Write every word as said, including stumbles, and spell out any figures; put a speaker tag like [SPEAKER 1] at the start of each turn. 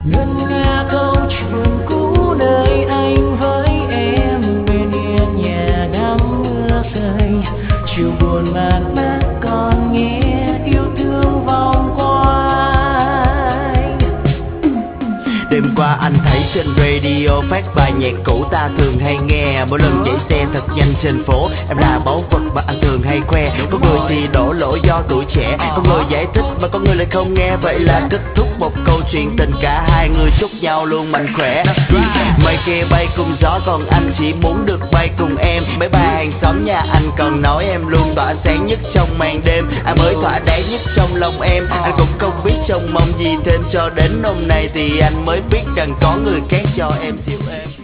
[SPEAKER 1] ngân nga câu chuyện cũ nơi anh với em bên yên nhà ngắm mưa rơi, chiều buồn man mác còn nghe yêu thương vòng quanh.
[SPEAKER 2] Đêm qua anh thấy trên radio phát bài nhạc cũ ta thường hay nghe. Mỗi lần chạy xe thật nhanh trên phố, em là báu vật mà anh thường hay khoe. Có người thì đổ lỗi do tuổi trẻ, có người giải thích mà có người lại không nghe. Vậy là kết thúc một câu chuyện tình, cả hai người chúc nhau luôn mạnh khỏe. Mây kia bay cùng gió còn anh chỉ muốn được bay cùng em. Mấy bà hàng xóm nhà anh còn nói em luôn tỏa sáng nhất trong màn đêm. Ai mới thỏa đáng nhất trong lòng em, anh cũng không biết trông mong gì thêm. Cho đến hôm nay thì anh mới biết rằng có người khác cho em dịu êm.